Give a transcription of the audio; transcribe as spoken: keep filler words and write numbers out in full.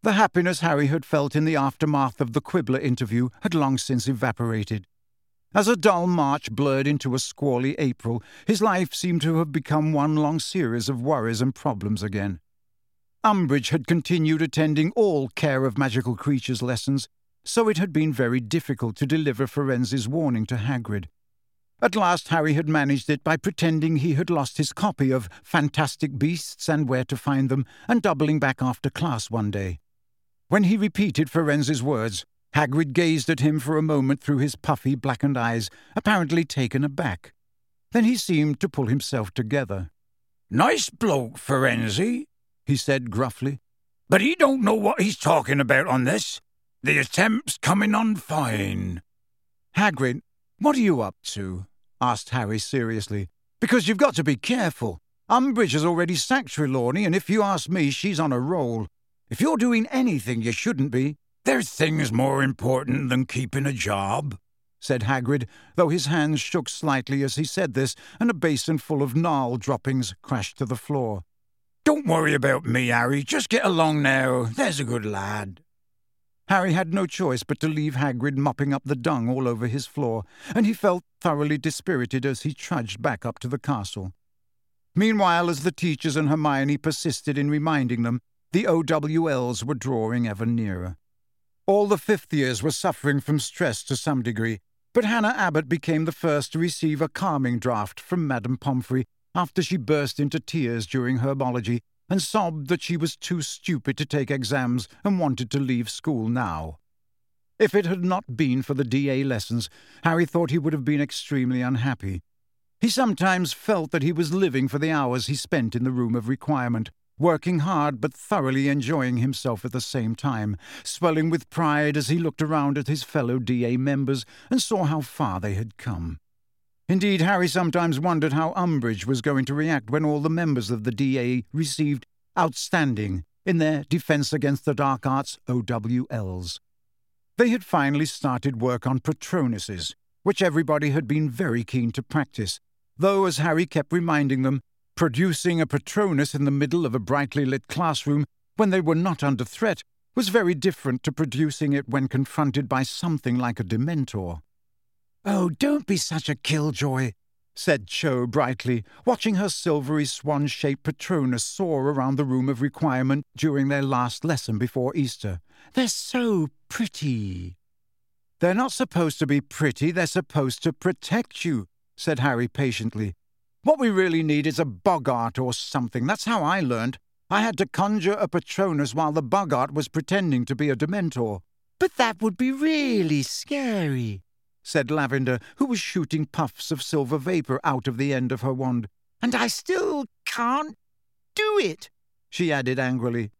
The happiness Harry had felt in the aftermath of the Quibbler interview had long since evaporated. As a dull March blurred into a squally April, his life seemed to have become one long series of worries and problems again. Umbridge had continued attending all Care of Magical Creatures lessons, so it had been very difficult to deliver Firenze's warning to Hagrid. At last Harry had managed it by pretending he had lost his copy of Fantastic Beasts and Where to Find Them, and doubling back after class one day. When he repeated Firenze's words, Hagrid gazed at him for a moment through his puffy, blackened eyes, apparently taken aback. Then he seemed to pull himself together. "Nice bloke, Firenze," he said gruffly. "But he don't know what he's talking about on this. The attempt's coming on fine." "Hagrid, what are you up to?" asked Harry seriously. "Because you've got to be careful. Umbridge has already sacked Trelawney, and if you ask me, she's on a roll. If you're doing anything you shouldn't be—" "There's things more important than keeping a job," said Hagrid, though his hands shook slightly as he said this, and a basin full of gnarl droppings crashed to the floor. "Don't worry about me, Harry. Just get along now. There's a good lad." Harry had no choice but to leave Hagrid mopping up the dung all over his floor, and he felt thoroughly dispirited as he trudged back up to the castle. Meanwhile, as the teachers and Hermione persisted in reminding them, the O W Ls were drawing ever nearer. All the fifth years were suffering from stress to some degree, but Hannah Abbott became the first to receive a calming draught from Madame Pomfrey after she burst into tears during herbology and sobbed that she was too stupid to take exams and wanted to leave school now. If it had not been for the D A lessons, Harry thought he would have been extremely unhappy. He sometimes felt that he was living for the hours he spent in the room of requirement, working hard but thoroughly enjoying himself at the same time, swelling with pride as he looked around at his fellow D A members and saw how far they had come. Indeed, Harry sometimes wondered how Umbridge was going to react when all the members of the D A received outstanding in their Defense Against the Dark Arts O W Ls. They had finally started work on Patronuses, which everybody had been very keen to practice, though, as Harry kept reminding them, producing a Patronus in the middle of a brightly lit classroom when they were not under threat was very different to producing it when confronted by something like a Dementor. "Oh, don't be such a killjoy," said Cho brightly, watching her silvery swan-shaped Patronus soar around the room of requirement during their last lesson before Easter. "They're so pretty." "They're not supposed to be pretty, they're supposed to protect you," said Harry patiently. "What we really need is a boggart or something. That's how I learned. I had to conjure a Patronus while the boggart was pretending to be a Dementor." "But that would be really scary," said Lavender, who was shooting puffs of silver vapour out of the end of her wand. "And I still can't do it," she added angrily.